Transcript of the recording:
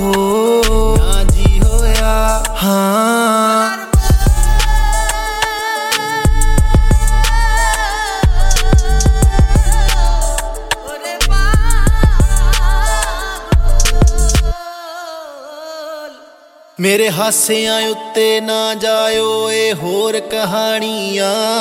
ਹੋ ਨਾ ਜੀ ਹੋਇਆ। ਹਾਂ ਮੇਰੇ ਹਾਸਿਆਂ ਉੱਤੇ ਨਾ ਜਾਇਓ, ਇਹ ਹੋਰ ਕਹਾਣੀਆਂ।